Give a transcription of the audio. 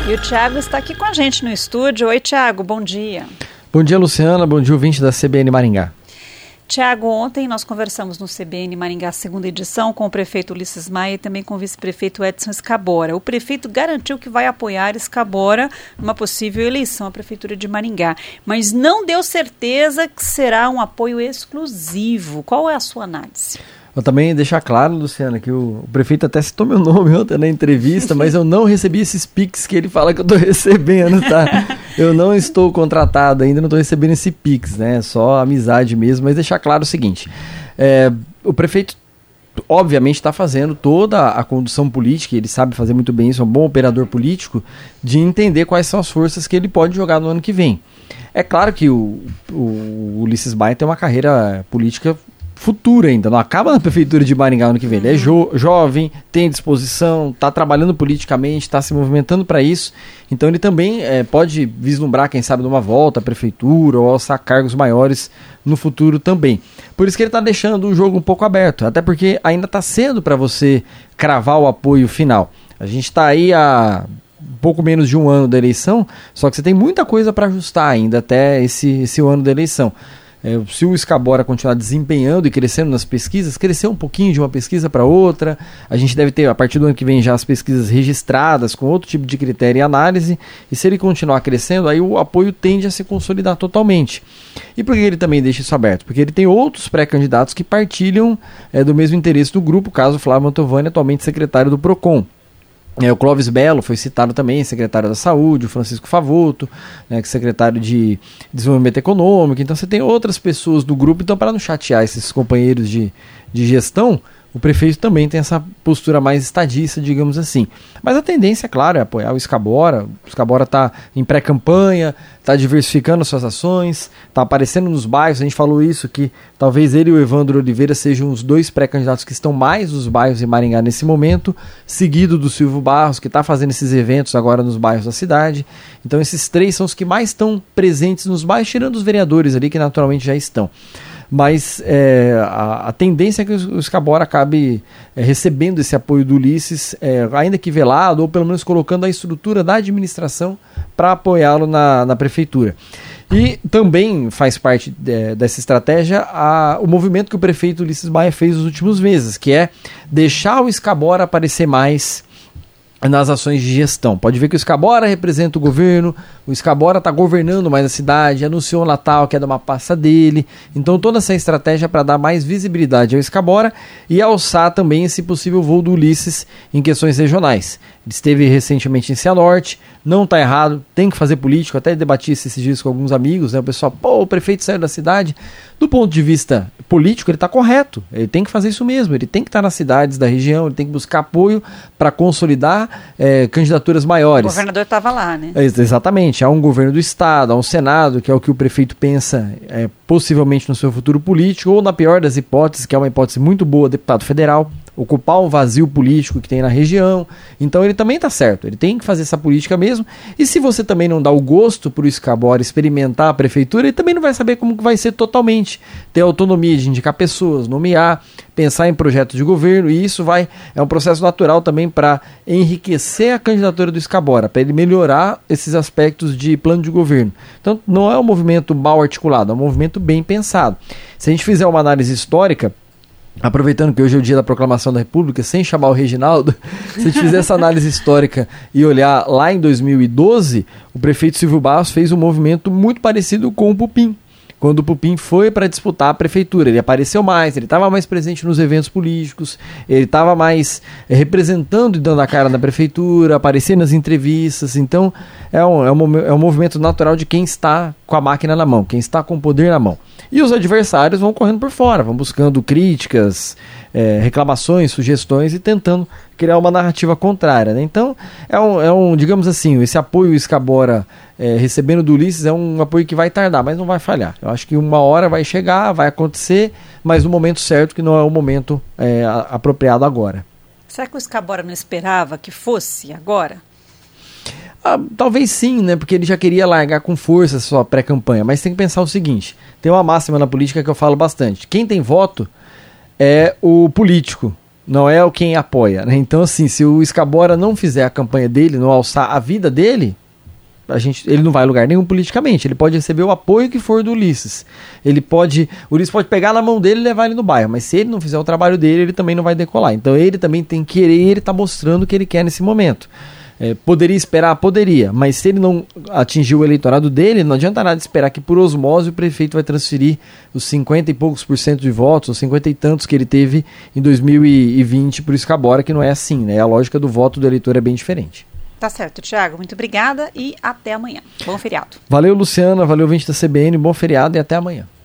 E o Thiago está aqui com a gente no estúdio. Oi, Thiago, bom dia. Bom dia, Luciana. Bom dia, ouvinte da CBN Maringá. Thiago, ontem nós conversamos no CBN Maringá, segunda edição, com o prefeito Ulisses Maia e também com o vice-prefeito Edson Escabora. O prefeito garantiu que vai apoiar Escabora numa possível eleição à prefeitura de Maringá, mas não deu certeza que será um apoio exclusivo. Qual é a sua análise? Eu também deixar claro, Luciana, que o prefeito até citou meu nome ontem na entrevista, mas eu não recebi esses pics que ele fala que eu estou recebendo, tá? Eu não estou contratado ainda, não estou recebendo esse pix, né? Só amizade mesmo, mas deixar claro o seguinte, o prefeito obviamente está fazendo toda a condução política, ele sabe fazer muito bem isso, é um bom operador político, de entender quais são as forças que ele pode jogar no ano que vem. É claro que o Ulisses Maia tem uma carreira política futura ainda, não acaba na prefeitura de Maringá ano que vem. Ele é jovem, tem disposição, está trabalhando politicamente, está se movimentando para isso, então ele também pode vislumbrar, quem sabe, numa volta à prefeitura ou alçar cargos maiores no futuro também. Por isso que ele está deixando o jogo um pouco aberto, até porque ainda está cedo para você cravar o apoio final. A gente está aí há pouco menos de um ano da eleição, só que você tem muita coisa para ajustar ainda até esse ano da eleição. Se o Escabora continuar desempenhando e crescendo nas pesquisas, crescer um pouquinho de uma pesquisa para outra, a gente deve ter a partir do ano que vem já as pesquisas registradas com outro tipo de critério e análise, e se ele continuar crescendo, aí o apoio tende a se consolidar totalmente. E por que ele também deixa isso aberto? Porque ele tem outros pré-candidatos que partilham do mesmo interesse do grupo, caso Flávio Mantovani, atualmente secretário do PROCON. O Clóvis Bello foi citado também, secretário da Saúde, o Francisco Favoto, né, secretário de Desenvolvimento Econômico. Então você tem outras pessoas do grupo, então para não chatear esses companheiros de gestão, o prefeito também tem essa postura mais estadista, digamos assim. Mas a tendência, claro, é apoiar o Escabora. O Escabora está em pré-campanha, está diversificando suas ações, está aparecendo nos bairros. A gente falou isso, que talvez ele e o Evandro Oliveira sejam os dois pré-candidatos que estão mais nos bairros em Maringá nesse momento, seguido do Silvio Barros, que está fazendo esses eventos agora nos bairros da cidade. Então esses três são os que mais estão presentes nos bairros, tirando os vereadores ali, que naturalmente já estão. Mas a tendência é que o Escabora acabe recebendo esse apoio do Ulisses, ainda que velado, ou pelo menos colocando a estrutura da administração para apoiá-lo na prefeitura. E também faz parte dessa estratégia o movimento que o prefeito Ulisses Maia fez nos últimos meses, que é deixar o Escabora aparecer mais nas ações de gestão. Pode ver que o Escabora representa o governo, o Escabora está governando mais a cidade, anunciou o Natal, que é de uma pasta dele. Então toda essa estratégia para dar mais visibilidade ao Escabora e alçar também esse possível voo do Ulisses em questões regionais. Ele esteve recentemente em Cianorte, não está errado, tem que fazer político, até debati esses dias com alguns amigos, né? O pessoal, o prefeito saiu da cidade. Do ponto de vista político, ele está correto, ele tem que fazer isso mesmo, ele tem que estar nas cidades da região, ele tem que buscar apoio para consolidar candidaturas maiores. O governador estava lá, né? Exatamente, há um governo do estado, há um senado, que é o que o prefeito pensa possivelmente no seu futuro político, ou na pior das hipóteses, que é uma hipótese muito boa, deputado federal, ocupar um vazio político que tem na região. Então ele também está certo, ele tem que fazer essa política mesmo, e se você também não dá o gosto para o Escabora experimentar a prefeitura, ele também não vai saber como que vai ser totalmente, ter autonomia de indicar pessoas, nomear, pensar em projetos de governo, e isso é um processo natural também para enriquecer a candidatura do Escabora, para ele melhorar esses aspectos de plano de governo. Então não é um movimento mal articulado, é um movimento bem pensado. Se a gente fizer uma análise histórica, aproveitando que hoje é o dia da proclamação da República, sem chamar o Reginaldo, se a gente fizer essa análise histórica e olhar lá em 2012, o prefeito Silvio Barros fez um movimento muito parecido com o Pupim. Quando o Pupim foi para disputar a prefeitura, ele apareceu mais, ele estava mais presente nos eventos políticos, ele estava mais representando e dando a cara na prefeitura, aparecendo nas entrevistas. Então é um movimento natural de quem está com a máquina na mão, quem está com o poder na mão. E os adversários vão correndo por fora, vão buscando críticas, reclamações, sugestões e tentando criar uma narrativa contrária, né? Então digamos assim, esse apoio Escabora recebendo do Ulisses é um apoio que vai tardar, mas não vai falhar. Eu acho que uma hora vai chegar, vai acontecer, mas no momento certo, que não é o momento apropriado agora. Será que o Escabora não esperava que fosse agora? Talvez sim, né? Porque ele já queria largar com força a sua pré-campanha, mas tem que pensar o seguinte, tem uma máxima na política que eu falo bastante: quem tem voto é o político, não é o quem apoia, né? Então, assim, se o Scabora não fizer a campanha dele, não alçar a vida dele, ele não vai a lugar nenhum politicamente. Ele pode receber o apoio que for do Ulisses. O Ulisses pode pegar na mão dele e levar ele no bairro, mas se ele não fizer o trabalho dele, ele também não vai decolar. Então ele também tem que querer, ele está mostrando o que ele quer nesse momento. Poderia esperar? Poderia, mas se ele não atingir o eleitorado dele, não adianta nada esperar que por osmose o prefeito vai transferir os 50 e poucos % de votos, os 50 e tantos que ele teve em 2020 para o Scabora, que não é assim, né? A lógica do voto do eleitor é bem diferente. Tá certo, Thiago. Muito obrigada e até amanhã. Bom feriado. Valeu, Luciana. Valeu, ouvinte da CBN. Bom feriado e até amanhã.